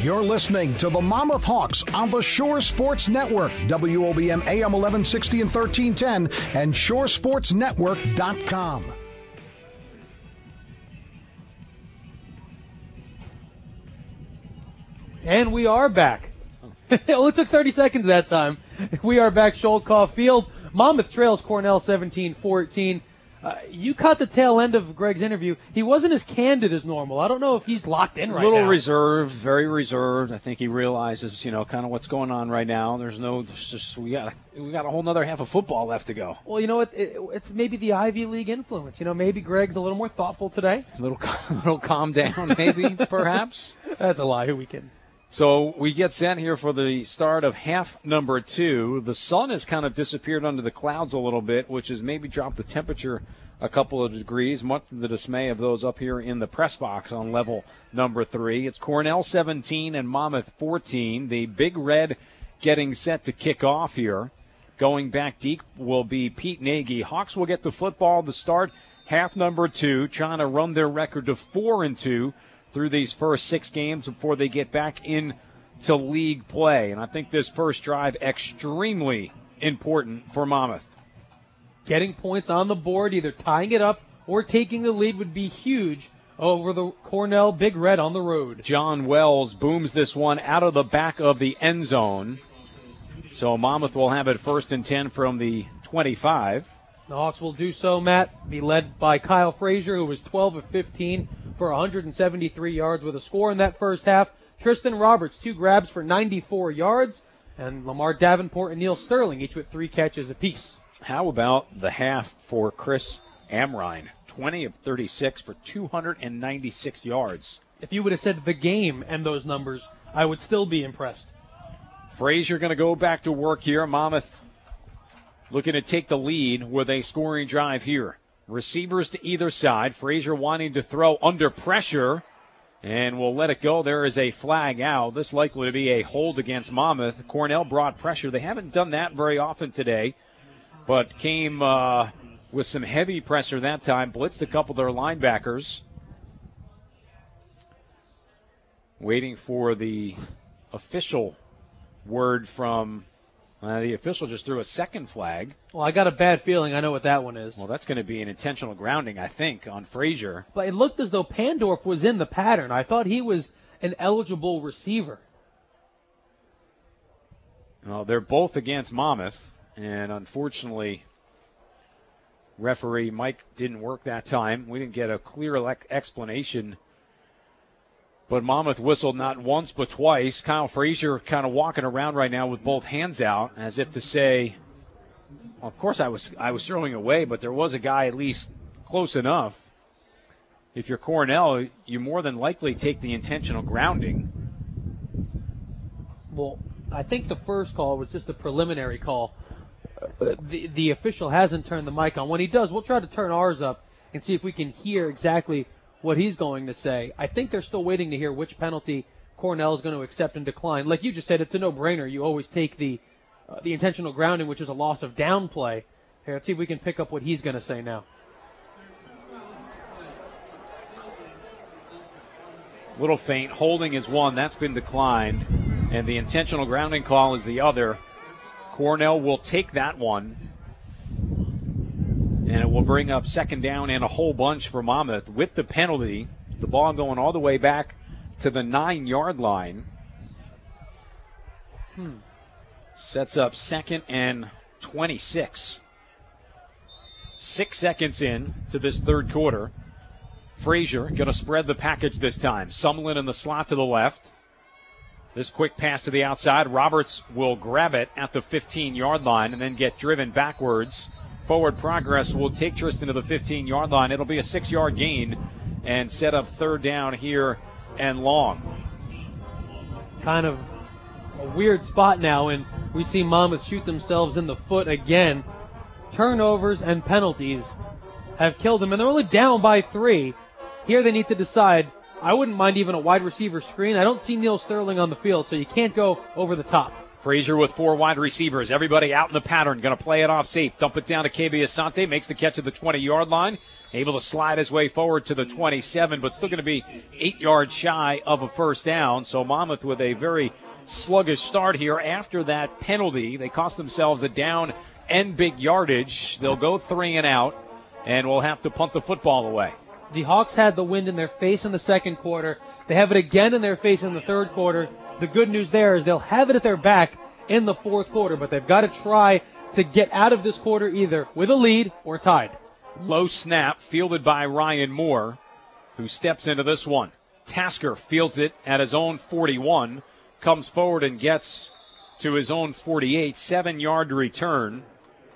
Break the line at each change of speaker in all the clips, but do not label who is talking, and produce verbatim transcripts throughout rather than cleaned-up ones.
You're listening to the Monmouth Hawks on the Shore Sports Network, W O B M A M eleven sixty and thirteen ten, and shore sports network dot com.
And we are back. It only took thirty seconds that time. We are back, Sholkoff Field. Monmouth trails Cornell seventeen fourteen. Uh, you caught the tail end of Greg's interview. He wasn't as candid as normal. I don't know if he's locked in right now.
A little reserved, very reserved. I think he realizes, you know, kind of what's going on right now. There's no, there's just we got we got a whole other half of football left to go.
Well, you know what? It, it's maybe the Ivy League influence. You know, maybe Greg's a little more thoughtful today.
A little, a little calm down, maybe, perhaps.
That's a lie. Who we kidding?
So we get set here for the start of half number two. The sun has kind of disappeared under the clouds a little bit, which has maybe dropped the temperature a couple of degrees, much to the dismay of those up here in the press box on level number three. It's Cornell seventeen and Monmouth fourteen. The Big Red getting set to kick off here. Going back deep will be Pete Nagy. Hawks will get the football to start half number two, trying to run their record to four and two through these first six games before they get back into league play. And I think this first drive extremely important for Monmouth.
Getting points on the board, either tying it up or taking the lead, would be huge over the Cornell Big Red on the road.
John Wells booms this one out of the back of the end zone. So Monmouth will have it first and ten from the twenty-five.
The Hawks will do so, Matt, be led by Kyle Frazier, who was twelve of fifteen for one hundred seventy-three yards with a score in that first half. Tristan Roberts, two grabs for ninety-four yards. And Lamar Davenport and Neil Sterling, each with three catches apiece.
How about the half for Chris Amrine? twenty of thirty-six for two hundred ninety-six yards.
If you would have said the game and those numbers, I would still be impressed.
Frazier going to go back to work here. Monmouth looking to take the lead with a scoring drive here. Receivers to either side. Frazier wanting to throw under pressure, and we'll let it go. There is a flag out. This likely to be a hold against Monmouth. Cornell brought pressure. They haven't done that very often today, but came uh, with some heavy pressure that time. Blitzed a couple of their linebackers. Waiting for the official word from uh, the official. Just threw a second flag.
Well, I got a bad feeling I know what that one is.
Well, that's going to be an intentional grounding, I think, on Frazier.
But it looked as though Pandorf was in the pattern. I thought he was an eligible receiver.
Well, they're both against Monmouth, and unfortunately, referee Mike didn't work that time. We didn't get a clear le- explanation. But Monmouth whistled not once but twice. Kyle Frazier kind of walking around right now with both hands out as if to say, well, of course I was I was throwing away, but there was a guy at least close enough. If you're Cornell, you more than likely take the intentional grounding.
Well, I think the first call was just a preliminary call. Uh, the, the official hasn't turned the mic on. When he does, we'll try to turn ours up and see if we can hear exactly what he's going to say. I think they're still waiting to hear which penalty Cornell is going to accept and decline. Like you just said, it's a no-brainer. You always take the uh, the intentional grounding, which is a loss of down play. Here, let's see if we can pick up what he's going to say now.
Little faint. Holding is one. That's been declined. And the intentional grounding call is the other. Cornell will take that one. And it will bring up second down and a whole bunch for Monmouth with the penalty. The ball going all the way back to the nine-yard line.
Hmm.
Sets up second and twenty-six. Six seconds in to this third quarter. Frazier going to spread the package this time. Sumlin in the slot to the left. This quick pass to the outside. Roberts will grab it at the fifteen-yard line and then get driven backwards. Forward progress will take Tristan to the fifteen-yard line. It'll be a six-yard gain and set up third down here and long.
Kind of a weird spot now, and we see Monmouth shoot themselves in the foot again. Turnovers and penalties have killed them, and they're only down by three. Here they need to decide. I wouldn't mind even a wide receiver screen. I don't see Neil Sterling on the field, so you can't go over the top.
Frazier with four wide receivers. Everybody out in the pattern. Going to play it off safe. Dump it down to K B Asante. Makes the catch at the twenty-yard line. Able to slide his way forward to the twenty-seven, but still going to be eight yards shy of a first down. So Monmouth with a very sluggish start here after that penalty. They cost themselves a down and big yardage. They'll go three and out, and we'll have to punt the football away.
The Hawks had the wind in their face in the second quarter. They have it again in their face in the third quarter. The good news there is they'll have it at their back in the fourth quarter, but they've got to try to get out of this quarter either with a lead or tied.
Low snap fielded by Ryan Moore, who steps into this one. Tasker fields it at his own forty-one, comes forward and gets to his own forty-eight, seven-yard return.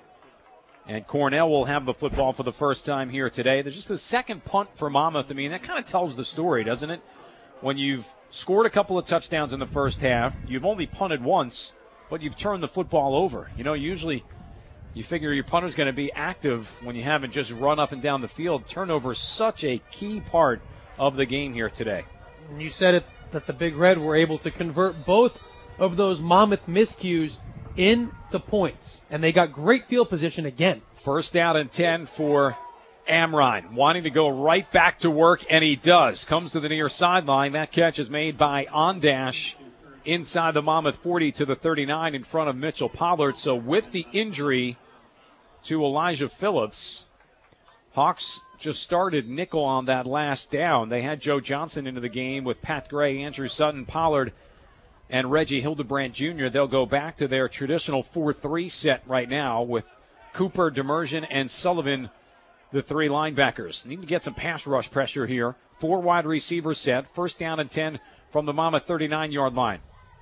And Cornell will have the football for the first time here today. There's just the second punt for Monmouth. I mean, that kind of tells the story, doesn't it? When you've scored a couple of touchdowns in the first half, you've only punted once, but you've turned the football over. You know, usually you figure your punter's going to be active when you haven't just run up and down the field. Turnover is such a key part of the game here today.
And you said it that the Big Red were able to convert both of those Monmouth miscues into points, and they got great field position again.
First down and ten for Amrine, wanting to go right back to work, and he does. Comes to the near sideline. That catch is made by Ondash inside the Monmouth forty to the thirty-nine in front of Mitchell Pollard. So with the injury to Elijah Phillips, Hawks just started nickel on that last down. They had Joe Johnson into the game with Pat Gray, Andrew Sutton, Pollard, and Reggie Hildebrand Junior They'll go back to their traditional four three set right now with Cooper, Demersion, and Sullivan, the three linebackers. Need to get some pass rush pressure here. Four wide receiver set. First down and ten from the Monmouth thirty-nine-yard line.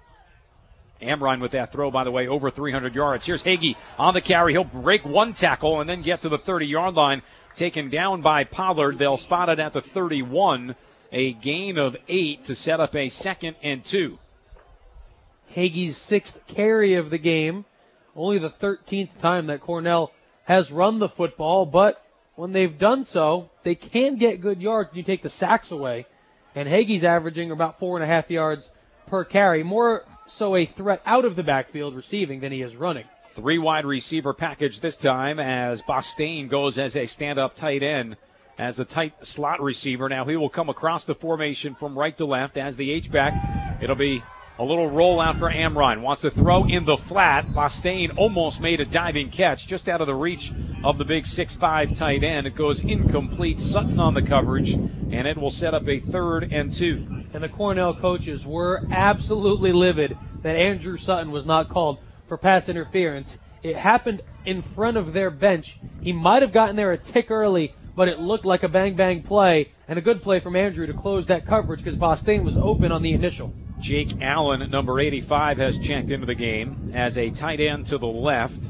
Amrine with that throw, by the way, over three hundred yards. Here's Hagee on the carry. He'll break one tackle and then get to the thirty-yard line. Taken down by Pollard. They'll spot it at the thirty-one. A gain of eight to set up a second and two.
Hagee's sixth carry of the game. Only the thirteenth time that Cornell has run the football, but when they've done so, they can get good yards when you take the sacks away. And Hagee's averaging about four and a half yards per carry. More so a threat out of the backfield receiving than he is running.
Three wide receiver package this time as Bostaine goes as a stand-up tight end, as the tight slot receiver. Now he will come across the formation from right to left as the H-back. It'll be a little rollout for Amrine. Wants to throw in the flat. Bostaine almost made a diving catch just out of the reach of the big six five tight end. It goes incomplete. Sutton on the coverage, and it will set up a third and two.
And the Cornell coaches were absolutely livid that Andrew Sutton was not called for pass interference. It happened in front of their bench. He might have gotten there a tick early, but it looked like a bang-bang play, and a good play from Andrew to close that coverage because Bostaine was open on the initial.
Jake Allen at number eighty-five has checked into the game as a tight end to the left.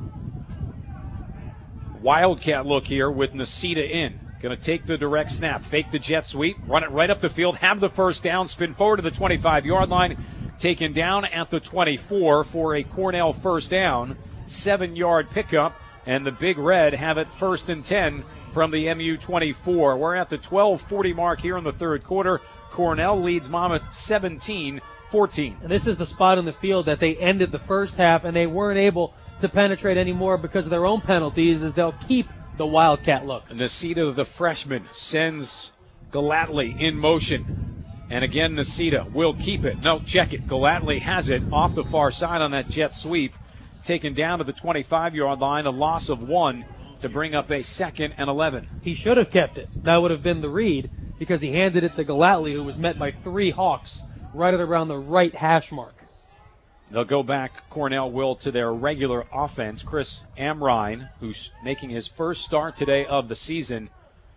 Wildcat look here with Nasita in. Going to take the direct snap, fake the jet sweep, run it right up the field, have the first down, spin forward to the twenty-five-yard line, taken down at the twenty-four for a Cornell first down, seven-yard pickup, and the Big Red have it first and ten from the M U twenty-four. We're at the twelve forty mark here in the third quarter. Cornell leads Monmouth seventeen fourteen.
And this is the spot in the field that they ended the first half, and they weren't able to penetrate anymore because of their own penalties, as they'll keep the Wildcat look.
Nasita, the freshman, sends Galatly in motion. And again, Nasita will keep it. No, check it. Galatly has it off the far side on that jet sweep. Taken down to the twenty-five-yard line, a loss of one to bring up a second and eleven.
He should have kept it. That would have been the read because he handed it to Galatly, who was met by three Hawks right at around the right hash mark.
They'll go back, Cornell will, to their regular offense. Chris Amrine, who's making his first start today of the season,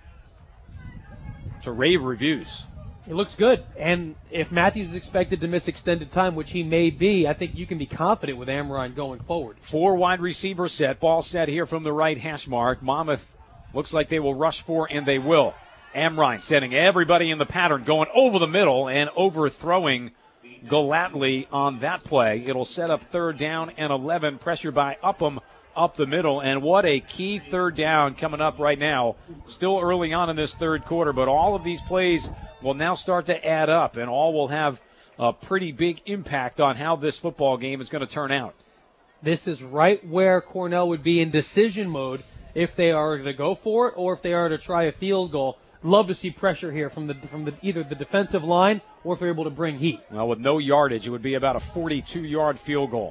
to rave reviews.
It looks good. And if Matthews is expected to miss extended time, which he may be, I think you can be confident with Amrine going forward.
Four wide receiver set. Ball set here from the right hash mark. Monmouth looks like they will rush for, and they will. Amrine setting everybody in the pattern, going over the middle and overthrowing Galatly on that play. It'll set up third down and eleven. Pressure by Upham up the middle. And what a key third down coming up right now. Still early on in this third quarter, but all of these plays will now start to add up, and all will have a pretty big impact on how this football game is going to turn out.
This is right where Cornell would be in decision mode if they are to go for it or if they are to try a field goal. Love to see pressure here from the from the, either the defensive line or if they're able to bring heat.
Well, with no yardage, it would be about a forty-two-yard field goal.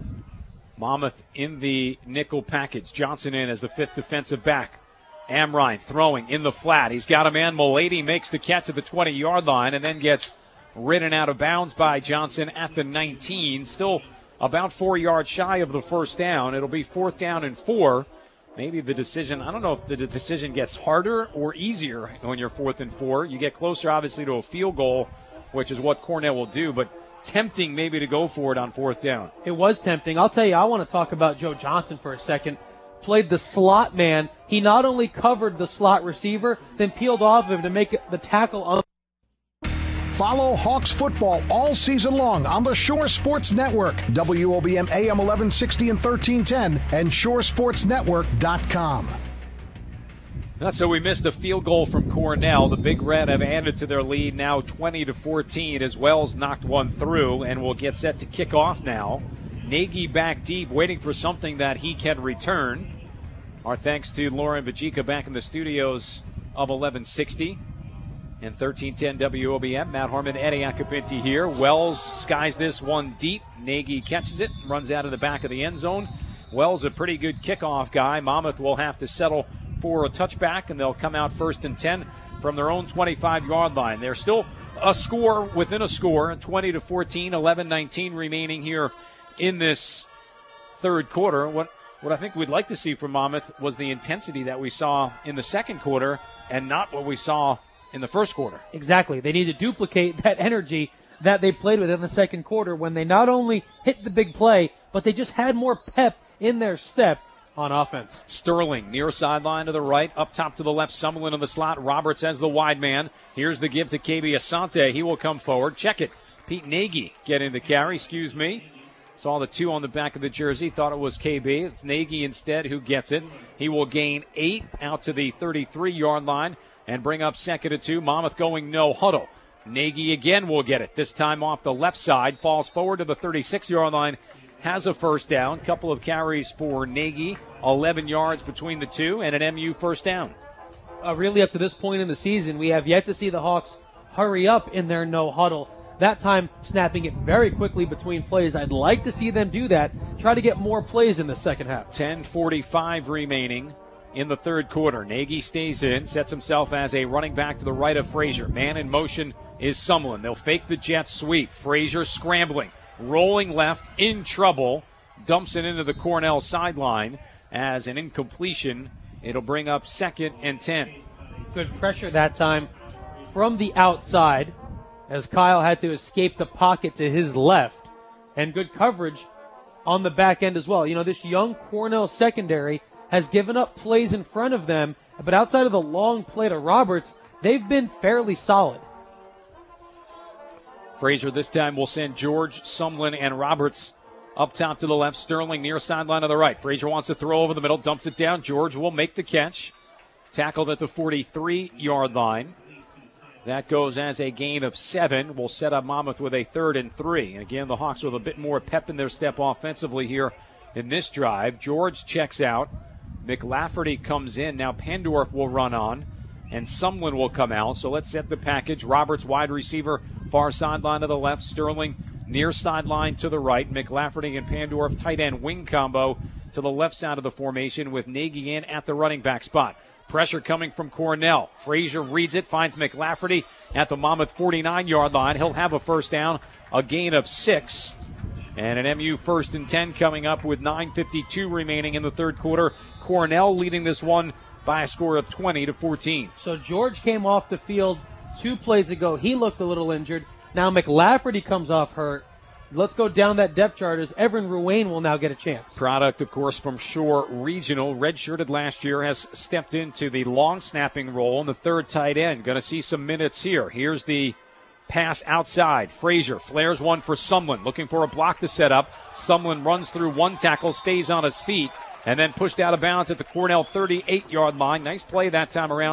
Monmouth in the nickel package. Johnson in as the fifth defensive back. Amrine throwing in the flat. He's got a man. Mulady makes the catch at the twenty-yard line and then gets ridden out of bounds by Johnson at the nineteen. Still about four yards shy of the first down. It'll be fourth down and four. Maybe the decision, I don't know if the decision gets harder or easier when you're fourth and four. You get closer, obviously, to a field goal, which is what Cornell will do, but tempting maybe to go for it on fourth down.
It was tempting. I'll tell you, I want to talk about Joe Johnson for a second. Played the slot man. He not only covered the slot receiver, then peeled off of him to make the tackle on.
Follow Hawks football all season long on the Shore Sports Network, W O B M A M eleven sixty and thirteen ten, and shore sports network dot com.
That's so we missed a field goal from Cornell. The Big Red have added to their lead now twenty to fourteen as Wells knocked one through and will get set to kick off now. Nagy back deep, waiting for something that he can return. Our thanks to Lauren Vajika back in the studios of eleven sixty and thirteen ten W O B M. Matt Harmon, Eddie Acapinti here. Wells skies this one deep. Nagy catches it, runs out of the back of the end zone. Wells a pretty good kickoff guy. Monmouth will have to settle for a touchback, and they'll come out first and ten from their own twenty-five-yard line. They're still a score within a score, twenty to fourteen, eleven nineteen remaining here in this third quarter. What what I think we'd like to see from Monmouth was the intensity that we saw in the second quarter and not what we saw in the first quarter.
Exactly. They need to duplicate that energy that they played with in the second quarter when they not only hit the big play, but they just had more pep in their step on offense.
Sterling near sideline to the right, up top to the left, Summerlin in the slot. Roberts as the wide man. Here's the give to K B Asante. He will come forward. Check it. Pete Nagy getting the carry. Excuse me. Saw the two on the back of the jersey. Thought it was K B. It's Nagy instead who gets it. He will gain eight out to the thirty-three-yard line and bring up second and two. Monmouth going no huddle. Nagy again will get it. This time off the left side. Falls forward to the thirty-six-yard line. Has a first down. Couple of carries for Nagy. eleven yards between the two and an M U first down.
Uh, really up to this point in the season, we have yet to see the Hawks hurry up in their no huddle. That time snapping it very quickly between plays. I'd like to see them do that. Try to get more plays in the second half.
ten forty-five remaining in the third quarter. Nagy stays in, sets himself as a running back to the right of Frazier. Man in motion is Summerlin. They'll fake the jet sweep. Frazier scrambling, rolling left, in trouble, dumps it into the Cornell sideline as an incompletion. It'll bring up second and ten.
Good pressure that time from the outside as Kyle had to escape the pocket to his left, and good coverage on the back end as well. You know, this young Cornell secondary has given up plays in front of them, but outside of the long play to Roberts, they've been fairly solid.
Frazier this time will send George, Sumlin, and Roberts up top to the left. Sterling near sideline to the right. Frazier wants to throw over the middle, dumps it down. George will make the catch. Tackled at the forty-three-yard line. That goes as a gain of seven. Will set up Monmouth with a third and three. And again, the Hawks with a bit more pep in their step offensively here in this drive. George checks out. McLafferty comes in. Now Pandorf will run on, and Sumlin will come out. So let's set the package. Roberts, wide receiver, far sideline to the left. Sterling near sideline to the right. McLafferty and Pandorf, tight end wing combo to the left side of the formation with Nagy in at the running back spot. Pressure coming from Cornell. Frazier reads it, finds McLafferty at the Monmouth forty-nine-yard line. He'll have a first down, a gain of six. And an M U first and ten coming up with nine fifty-two remaining in the third quarter. Cornell leading this one by a score of twenty to fourteen.
So George came off the field two plays ago. He looked a little injured. Now McLafferty comes off hurt. Let's go down that depth chart as Evan Ruane will now get a chance.
Product, of course, from Shore Regional. Redshirted last year, has stepped into the long snapping role in the third tight end. Going to see some minutes here. Here's the pass outside. Frazier flares one for Sumlin. Looking for a block to set up. Sumlin runs through one tackle, stays on his feet, and then pushed out of bounds at the Cornell thirty-eight-yard line. Nice play that time around.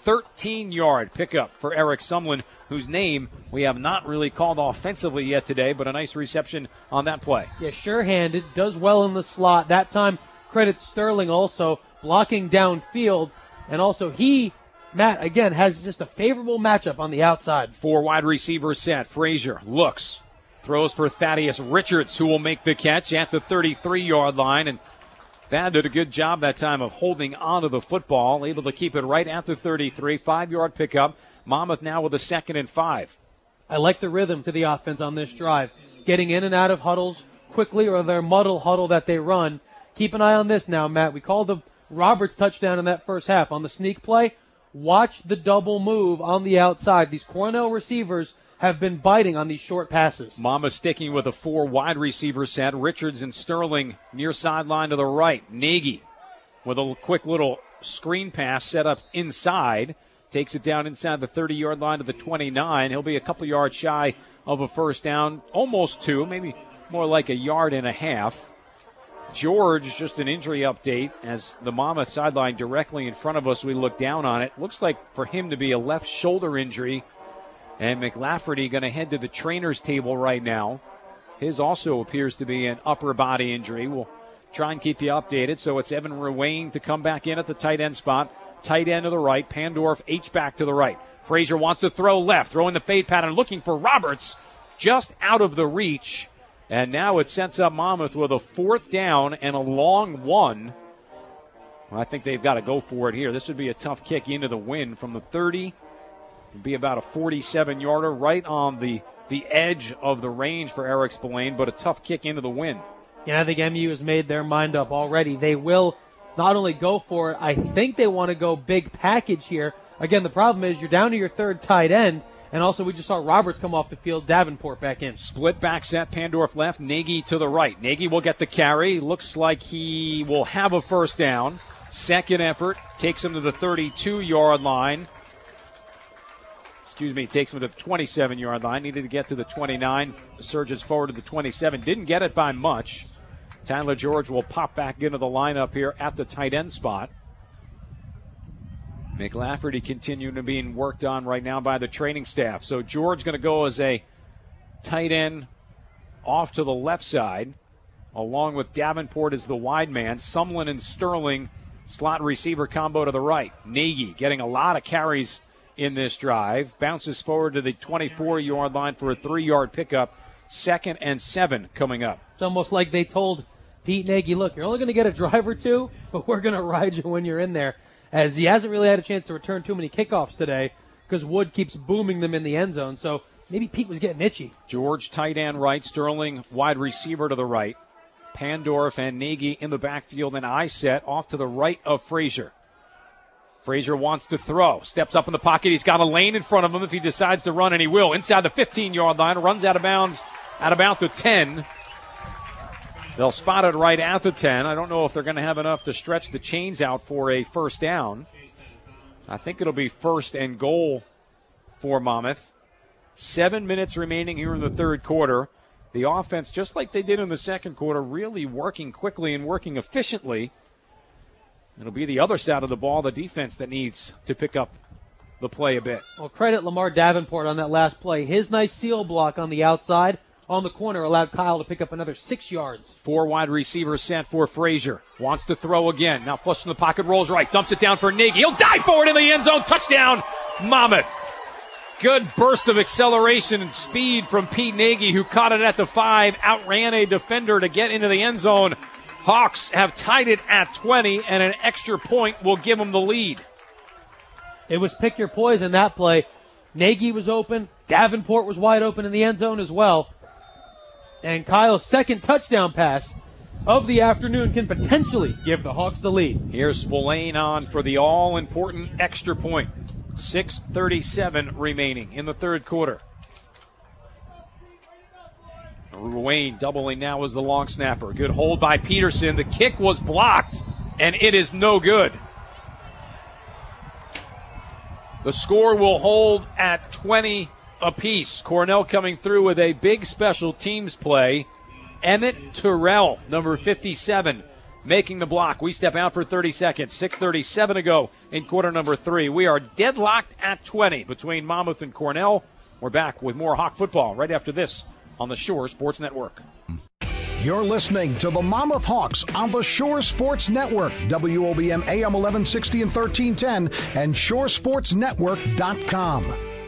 thirteen-yard pickup for Eric Sumlin, whose name we have not really called offensively yet today, but a nice reception on that play.
Yeah, sure-handed, does well in the slot. That time, credit Sterling also blocking downfield, and also he, Matt, again, has just a favorable matchup on the outside.
Four wide receivers set. Frazier looks, throws for Thaddeus Richards, who will make the catch at the thirty-three-yard line, and Thad did a good job that time of holding onto the football, able to keep it right at the thirty-three. Five-yard pickup. Monmouth now with a second and five.
I like the rhythm to the offense on this drive. Getting in and out of huddles quickly, or their muddle huddle that they run. Keep an eye on this now, Matt. We called the Roberts touchdown in that first half. On the sneak play, watch the double move on the outside. These Cornell receivers have been biting on these short passes.
Monmouth sticking with a four wide receiver set. Richards and Sterling near sideline to the right. Nagy with a quick little screen pass set up inside. Takes it down inside the thirty-yard line to the twenty-nine. He'll be a couple yards shy of a first down. Almost two, maybe more like a yard and a half. George, just an injury update as the Monmouth sideline directly in front of us. We look down on it. Looks like for him to be a left shoulder injury. And McLafferty going to head to the trainer's table right now. His also appears to be an upper body injury. We'll try and keep you updated. So it's Evan Ruane to come back in at the tight end spot. Tight end to the right. Pandorf H-back to the right. Frazier wants to throw left. Throwing the fade pattern. Looking for Roberts. Just out of the reach. And now it sets up Monmouth with a fourth down and a long one. Well, I think they've got to go for it here. This would be a tough kick into the wind from the thirty. It'd be about a forty-seven-yarder right on the, the edge of the range for Eric Spillane, but a tough kick into the wind.
Yeah, I think M U has made their mind up already. They will not only go for it, I think they want to go big package here. Again, the problem is you're down to your third tight end, and also we just saw Roberts come off the field, Davenport back in.
Split back set, Pandorf left, Nagy to the right. Nagy will get the carry. Looks like he will have a first down. Second effort takes him to the thirty-two-yard line. Excuse me, takes him to the twenty-seven-yard line. Needed to get to the twenty-nine. Surges forward to the twenty-seven. Didn't get it by much. Tyler George will pop back into the lineup here at the tight end spot. McLafferty continuing to being worked on right now by the training staff. So George going to go as a tight end off to the left side, along with Davenport as the wide man. Sumlin and Sterling, slot receiver combo to the right. Nagy getting a lot of carries in this drive. Bounces forward to the twenty-four-yard line for a three-yard pickup. Second and seven coming up.
It's almost like they told Pete Nagy, look, you're only going to get a drive or two, but we're going to ride you when you're in there, as he hasn't really had a chance to return too many kickoffs today because Wood keeps booming them in the end zone. So maybe Pete was getting itchy.
George tight end right, Sterling wide receiver to the right. Pandorf and Nagy in the backfield, and I set off to the right of Frazier. Frazier wants to throw. Steps up in the pocket. He's got a lane in front of him if he decides to run, and he will. Inside the fifteen-yard line. Runs out of bounds at about the ten. They'll spot it right at the ten. I don't know if they're going to have enough to stretch the chains out for a first down. I think it'll be first and goal for Monmouth. Seven minutes remaining here in the third quarter. The offense, just like they did in the second quarter, really working quickly and working efficiently. It'll be the other side of the ball, the defense, that needs to pick up the play a bit.
Well, credit Lamar Davenport on that last play. His nice seal block on the outside on the corner allowed Kyle to pick up another six yards.
Four wide receivers set for Frazier. Wants to throw again. Now flush in the pocket, rolls right, dumps it down for Nagy. He'll dive forward in the end zone. Touchdown, Monmouth. Good burst of acceleration and speed from Pete Nagy, who caught it at the five, outran a defender to get into the end zone. Hawks have tied it at twenty, and an extra point will give them the lead.
It was pick your poison that play. Nagy was open. Davenport was wide open in the end zone as well. And Kyle's second touchdown pass of the afternoon can potentially give the Hawks the lead.
Here's Spillane on for the all-important extra point. six thirty-seven remaining in the third quarter. Ruane doubling now as the long snapper. Good hold by Peterson. The kick was blocked, and it is no good. The score will hold at twenty apiece. Cornell coming through with a big special teams play. Emmett Terrell, number fifty-seven, making the block. We step out for thirty seconds. six thirty-seven to go in quarter number three. We are deadlocked at twenty between Monmouth and Cornell. We're back with more Hawk football right after this on the Shore Sports Network.
You're listening to the Monmouth Hawks on the Shore Sports Network, W O B M A M eleven sixty and thirteen ten, and shore sports network dot com.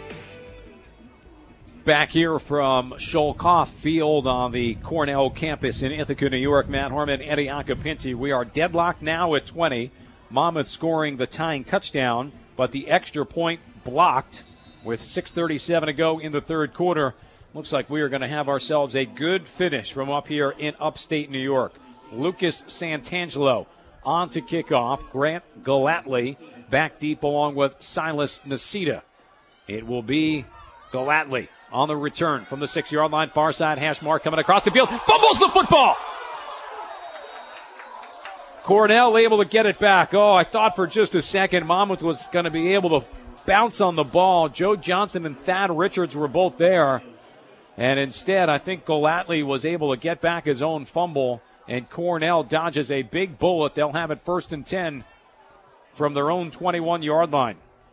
Back here from Sholkoff Field on the Cornell campus in Ithaca, New York. Matt Harmon, Eddie Acapinti. We are deadlocked now at twenty. Monmouth scoring the tying touchdown, but the extra point blocked with six thirty-seven to go in the third quarter. Looks like we are going to have ourselves a good finish from up here in upstate New York. Lucas Santangelo on to kickoff. Grant Gallatley back deep along with Silas Nasita. It will be Gallatley on the return from the six-yard line. Far side hash mark coming across the field. Fumbles the football! Cornell able to get it back. Oh, I thought for just a second Monmouth was going to be able to bounce on the ball. Joe Johnson and Thad Richards were both there. And instead, I think Gallatley was able to get back his own fumble, and Cornell dodges a big bullet. They'll have it first and ten from their own twenty-one-yard line.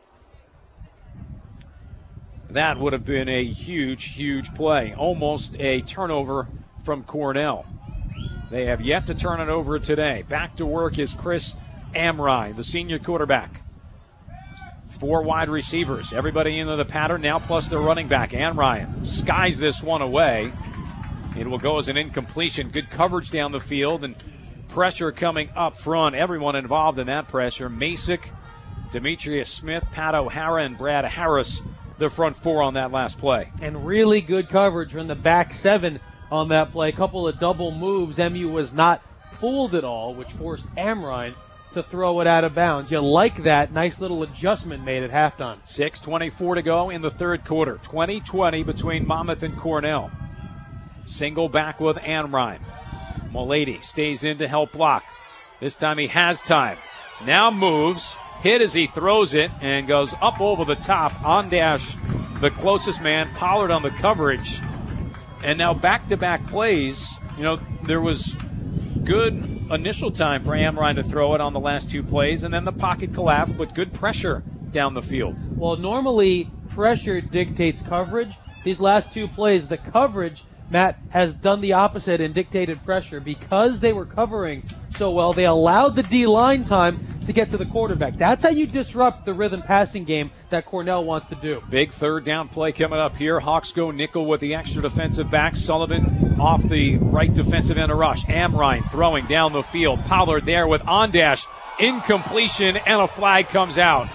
That would have been a huge, huge play. Almost a turnover from Cornell. They have yet to turn it over today. Back to work is Chris Amrine, the senior quarterback. Four wide receivers. Everybody into the pattern now, plus their running back. Amrine skies this one away. It will go as an incompletion. Good coverage down the field and pressure coming up front. Everyone involved in that pressure. Masick, Demetrius Smith, Pat O'Hara, and Brad Harris, the front four on that last play.
And really good coverage from the back seven on that play. A couple of double moves. M U was not fooled at all, which forced Amrine to throw it out of bounds. You like that. Nice little adjustment made at halftime.
six twenty-four to go in the third quarter. twenty twenty between Monmouth and Cornell. Single back with Amrine. Mulady stays in to help block. This time he has time. Now moves. Hit as he throws it and goes up over the top. On dash the closest man. Pollard on the coverage. And now back-to-back plays. You know, there was good initial time for Amrine to throw it on the last two plays, and then the pocket collapsed, but good pressure down the field.
Well, normally pressure dictates coverage. These last two plays, the coverage, Matt, has done the opposite and dictated pressure. Because they were covering so well, they allowed the D-line time to get to the quarterback. That's how you disrupt the rhythm passing game that Cornell wants to do.
Big third down play coming up here. Hawks go nickel with the extra defensive back. Sullivan off the right defensive end of rush. Amrine throwing down the field. Pollard there with on-dash. Incompletion, and a flag comes out.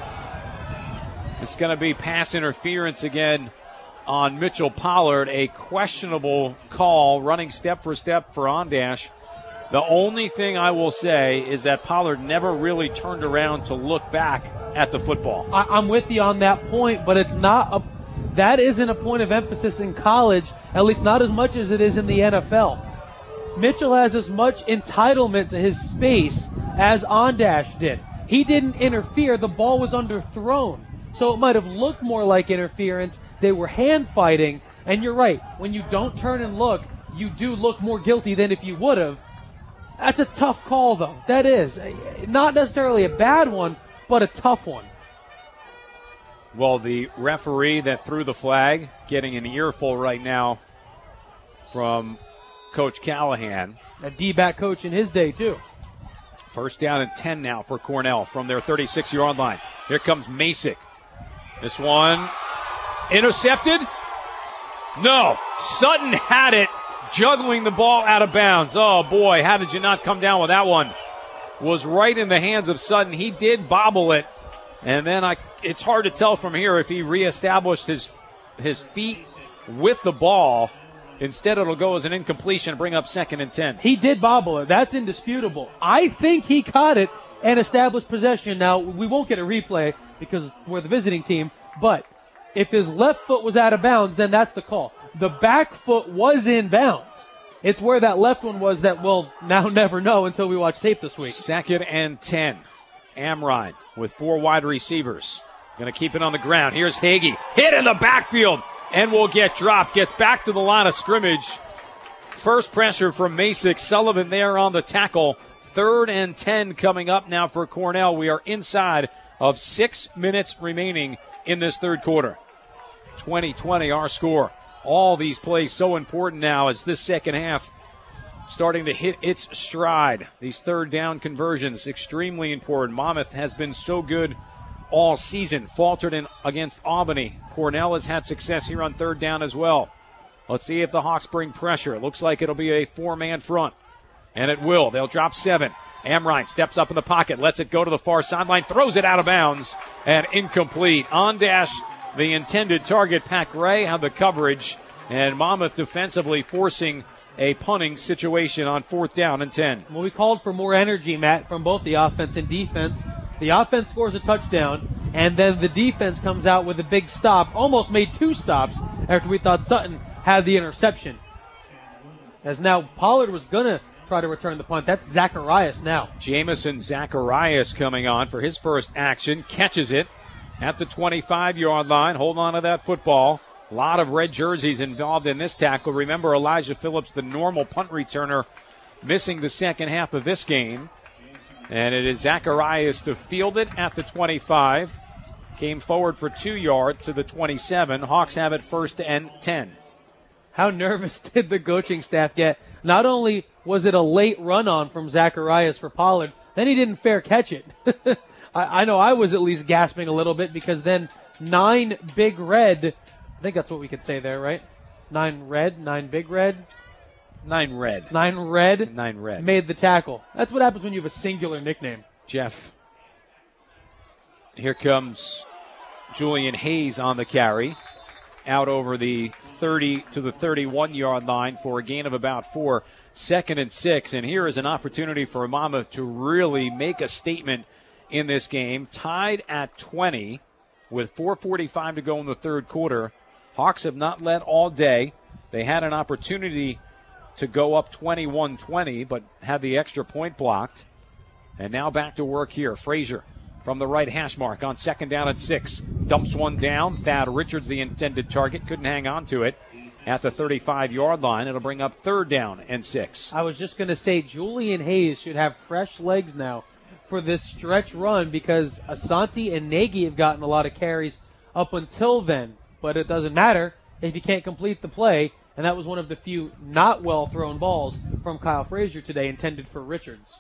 It's going to be pass interference again on Mitchell Pollard. A questionable call, running step for step for on-dash. The only thing I will say is that Pollard never really turned around to look back at the football.
I, I'm with you on that point, but it's not a, that isn't a point of emphasis in college, at least not as much as it is in the N F L. Mitchell has as much entitlement to his space as Ondash did. He didn't interfere. The ball was underthrown. So it might have looked more like interference. They were hand fighting, and you're right. When you don't turn and look, you do look more guilty than if you would have. That's a tough call, though. That is. Not necessarily a bad one, but a tough one.
Well, the referee that threw the flag getting an earful right now from Coach Callahan.
A D-back coach in his day, too.
First down and ten now for Cornell from their thirty-six-yard line. Here comes Masick. This one intercepted? No. Sutton had it, juggling the ball out of bounds. Oh, boy, how did you not come down with that one? Was right in the hands of Sutton. He did bobble it. And then I, it's hard to tell from here if he reestablished his his feet with the ball. Instead, it'll go as an incompletion and bring up second and ten.
He did bobble it. That's indisputable. I think he caught it and established possession. Now, we won't get a replay because we're the visiting team, but if his left foot was out of bounds, then that's the call. The back foot was in bounds. It's where that left one was that we'll now never know until we watch tape this week.
Second and ten. Amrine with four wide receivers. Going to keep it on the ground. Here's Hagee. Hit in the backfield and will get dropped. Gets back to the line of scrimmage. First pressure from Masick. Sullivan there on the tackle. Third and ten coming up now for Cornell. We are inside of six minutes remaining in this third quarter. twenty twenty our score. All these plays so important now as this second half starting to hit its stride. These third down conversions, extremely important. Monmouth has been so good all season. Faltered in against Albany. Cornell has had success here on third down as well. Let's see if the Hawks bring pressure. It looks like it'll be a four-man front. And it will. They'll drop seven. Amrine steps up in the pocket, lets it go to the far sideline, throws it out of bounds, and incomplete. On dash, the intended target, Pat Gray, had the coverage, and Monmouth defensively forcing a punting situation on fourth down and ten.
Well, we called for more energy, Matt, from both the offense and defense. The offense scores a touchdown, and then the defense comes out with a big stop, almost made two stops after we thought Sutton had the interception. As now Pollard was going to try to return the punt. That's Zacharias now.
Jamison Zacharias coming on for his first action. Catches it at the twenty-five-yard line. Hold on to that football. A lot of red jerseys involved in this tackle. Remember Elijah Phillips, the normal punt returner, missing the second half of this game. And it is Zacharias to field it at the twenty-five. Came forward for two yards to the twenty-seven. Hawks have it first and ten.
How nervous did the coaching staff get? Not only was it a late run on from Zacharias for Pollard, then he didn't fair catch it. I, I know I was at least gasping a little bit because then nine big red, I think that's what we could say there, right? Nine red, nine big red.
Nine red.
Nine red.
Nine red.
Made the tackle. That's what happens when you have a singular nickname.
Jeff. Here comes Julian Hayes on the carry. Out over the thirty to the thirty-one-yard line for a gain of about four. Second and six. And here is an opportunity for Monmouth to really make a statement in this game. Tied at twenty with four forty-five to go in the third quarter. Hawks have not led all day. They had an opportunity to go up twenty-one twenty, but had the extra point blocked. And now back to work here. Frazier from the right hash mark on second down at six. Dumps one down. Thad Richards, the intended target, couldn't hang on to it at the thirty-five-yard line. It'll bring up third down and six.
I was just going to say Julian Hayes should have fresh legs now for this stretch run because Asante and Nagy have gotten a lot of carries up until then. But it doesn't matter if you can't complete the play. And that was one of the few not well-thrown balls from Kyle Frazier today intended for Richards.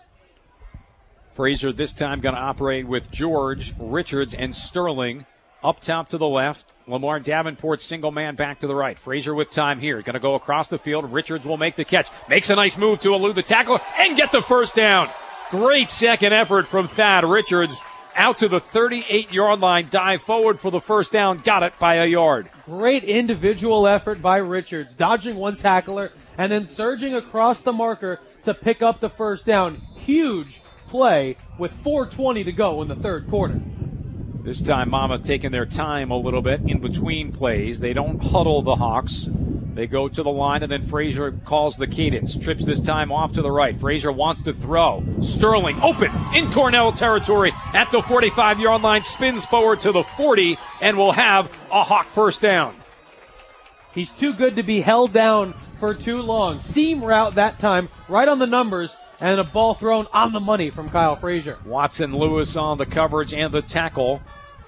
Frazier this time going to operate with George, Richards, and Sterling up top to the left. Lamar Davenport single man back to the right. Frazier with time here. Going to go across the field. Richards will make the catch. Makes a nice move to elude the tackle and get the first down. Great second effort from Thad Richards. Out to the thirty-eight-yard line. Dive forward for the first down. Got it by a yard.
Great individual effort by Richards. Dodging one tackler and then surging across the marker to pick up the first down. Huge play with four twenty to go in the third quarter.
This time Monmouth taking their time a little bit in between plays. They don't huddle the Hawks. They go to the line, and then Frazier calls the cadence. Trips this time off to the right. Frazier wants to throw. Sterling open in Cornell territory at the forty-five-yard line. Spins forward to the forty and will have a Hawk first down.
He's too good to be held down for too long. Seam route that time, right on the numbers, and a ball thrown on the money from Kyle Frazier.
Watson Lewis on the coverage and the tackle.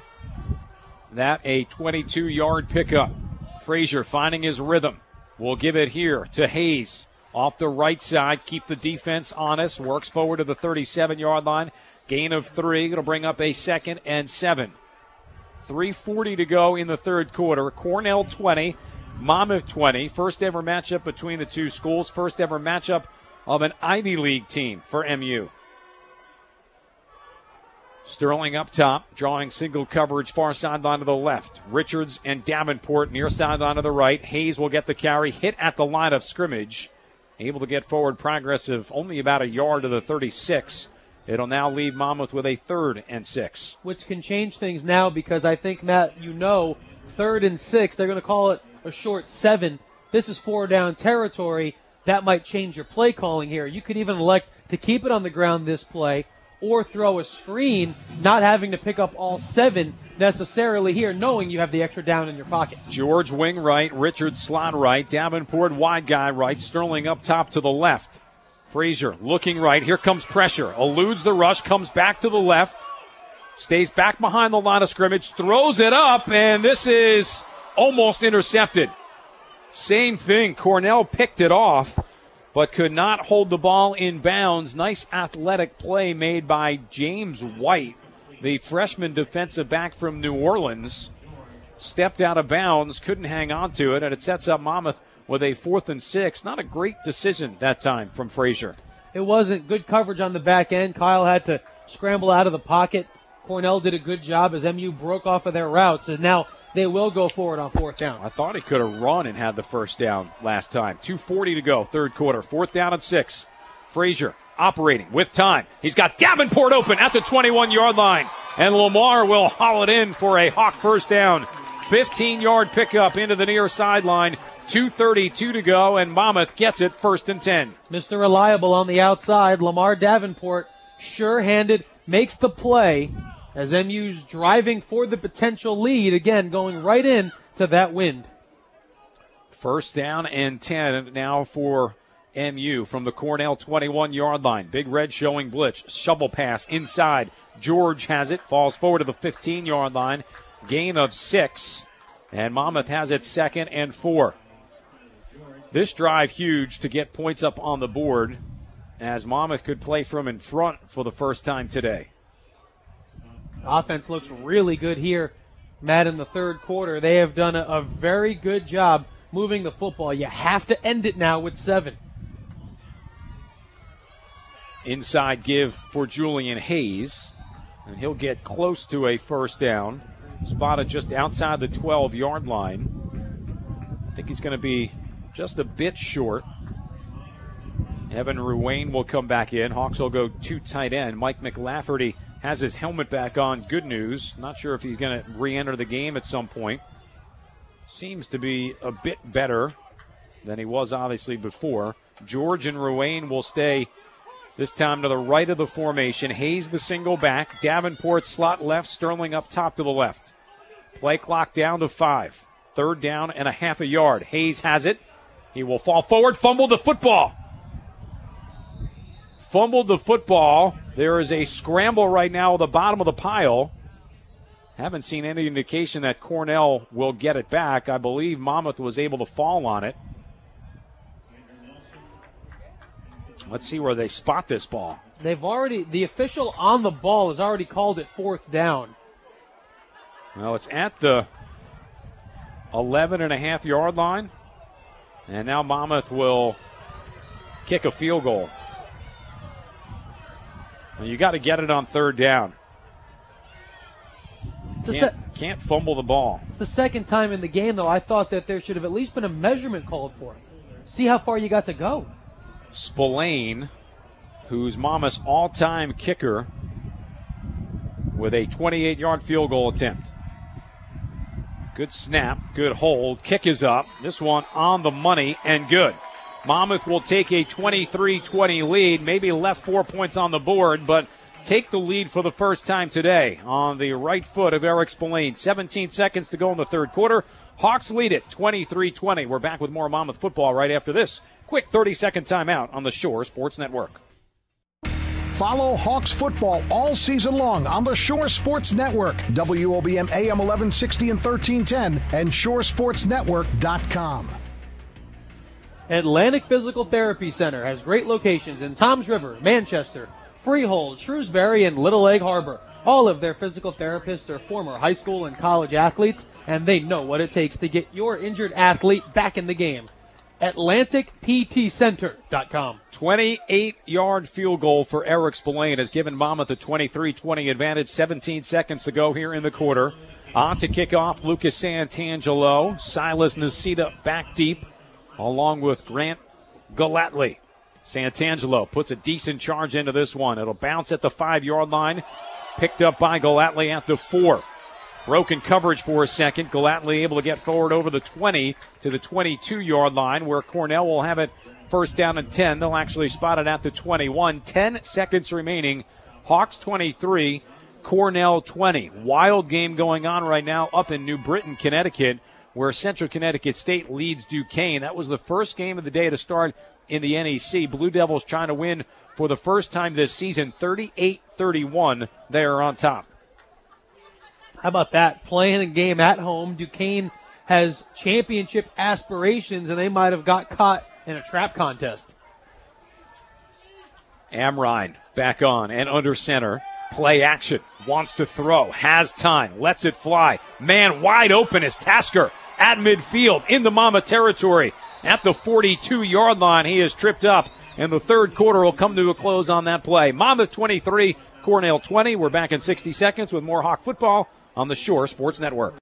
That a twenty-two-yard pickup. Frazier finding his rhythm. We'll give it here to Hayes. Off the right side, keep the defense honest. Works forward to the thirty-seven-yard line. Gain of three. It'll bring up a second and seven. three forty to go in the third quarter. Cornell twenty, Monmouth twenty. First ever matchup between the two schools. First ever matchup of an Ivy League team for M U. Sterling up top, drawing single coverage far sideline to the left. Richards and Davenport near sideline to the right. Hayes will get the carry, hit at the line of scrimmage. Able to get forward progressive, only about a yard to the thirty-six. It'll now leave Monmouth with a third and six.
Which can change things now because I think, Matt, you know, third and six, they're going to call it a short seven. This is four down territory. That might change your play calling here. You could even elect to keep it on the ground this play or throw a screen, not having to pick up all seven necessarily here, knowing you have the extra down in your pocket.
George wing right, Richard slot right, Davenport wide guy right, Sterling up top to the left. Frazier looking right. Here comes pressure. Eludes the rush, comes back to the left. Stays back behind the line of scrimmage, throws it up, and this is almost intercepted. Same thing. Cornell picked it off, but could not hold the ball in bounds. Nice athletic play made by James White, the freshman defensive back from New Orleans. Stepped out of bounds, couldn't hang on to it, and it sets up Monmouth with a fourth and six. Not a great decision that time from Frazier.
It wasn't good coverage on the back end. Kyle had to scramble out of the pocket. Cornell did a good job as M U broke off of their routes, and now they will go forward on fourth down.
I thought he could have run and had the first down last time. two forty to go, third quarter. Fourth down and six. Frazier operating with time. He's got Davenport open at the twenty-one-yard line, and Lamar will haul it in for a Hawk first down. fifteen-yard pickup into the near sideline. two thirty-two to go, and Monmouth gets it first and ten.
Mister Reliable on the outside. Lamar Davenport, sure-handed, makes the play as M U's driving for the potential lead, again going right in to that wind.
First down and ten now for M U from the Cornell twenty-one-yard line. Big Red showing blitz. Shovel pass inside. George has it. Falls forward to the fifteen-yard line. Gain of six. And Monmouth has it second and four. This drive huge to get points up on the board as Monmouth could play from in front for the first time today.
Offense looks really good here, Matt, in the third quarter. They have done a, a very good job moving the football. You have to end it now with seven.
Inside give for Julian Hayes, and he'll get close to a first down. Spotted just outside the twelve-yard line. I think he's going to be just a bit short. Evan Ruane will come back in. Hawks will go two tight end. Mike McLafferty has his helmet back on. Good news. Not sure if he's going to re-enter the game at some point. Seems to be a bit better than he was obviously before. George and Ruane will stay this time to the right of the formation. Hayes the single back. Davenport slot left. Sterling up top to the left. Play clock down to five. Third down and a half a yard. Hayes has it. He will fall forward. Fumble the football. Fumbled the football. There is a scramble right now at the bottom of the pile. Haven't seen any indication that Cornell will get it back. I believe Monmouth was able to fall on it. Let's see where they spot this ball.
They've already, the official on the ball has already called it fourth down.
Well, it's at the eleven and a half yard line. And now Monmouth will kick a field goal. Well, you got to get it on third down. Can't, se- can't fumble the ball.
It's the second time in the game, though, I thought that there should have at least been a measurement called for it. See how far you got to go.
Spillane, who's Monmouth's all-time kicker, with a twenty-eight-yard field goal attempt. Good snap, good hold. Kick is up. This one on the money and good. Monmouth will take a twenty-three twenty lead, maybe left four points on the board, but take the lead for the first time today on the right foot of Eric Spillane. seventeen seconds to go in the third quarter. Hawks lead it twenty-three twenty. We're back with more Monmouth football right after this quick thirty-second timeout on the Shore Sports Network.
Follow Hawks football all season long on the Shore Sports Network, W O B M A M eleven sixty and thirteen ten, and shore sports network dot com.
Atlantic Physical Therapy Center has great locations in Toms River, Manchester, Freehold, Shrewsbury, and Little Egg Harbor. All of their physical therapists are former high school and college athletes, and they know what it takes to get your injured athlete back in the game. Atlantic P T Center dot com.
twenty-eight-yard field goal for Eric Spillane has given Monmouth a twenty-three twenty advantage. seventeen seconds to go here in the quarter. On to kick off Lucas Santangelo. Silas Nacita back deep, along with Grant Galatly. Santangelo puts a decent charge into this one. It'll bounce at the five-yard line. Picked up by Galatly at the four. Broken coverage for a second. Galatly able to get forward over the twenty to the twenty-two-yard line, where Cornell will have it first down and ten. They'll actually spot it at the twenty-one. Ten seconds remaining. Hawks twenty-three, Cornell twenty. Wild game going on right now up in New Britain, Connecticut, where Central Connecticut State leads Duquesne. That was the first game of the day to start in the N E C. Blue Devils trying to win for the first time this season, thirty-eight thirty-one. They are on top.
How about that? Playing a game at home. Duquesne has championship aspirations, and they might have got caught in a trap contest.
Amrine back on and under center. Play action. Wants to throw. Has time. Lets it fly. Man wide open is Tasker at midfield in the Mama territory. At the forty-two-yard line, he is tripped up. And the third quarter will come to a close on that play. Monmouth twenty-three, Cornell twenty. We're back in sixty seconds with more Hawk football on the Shore Sports Network.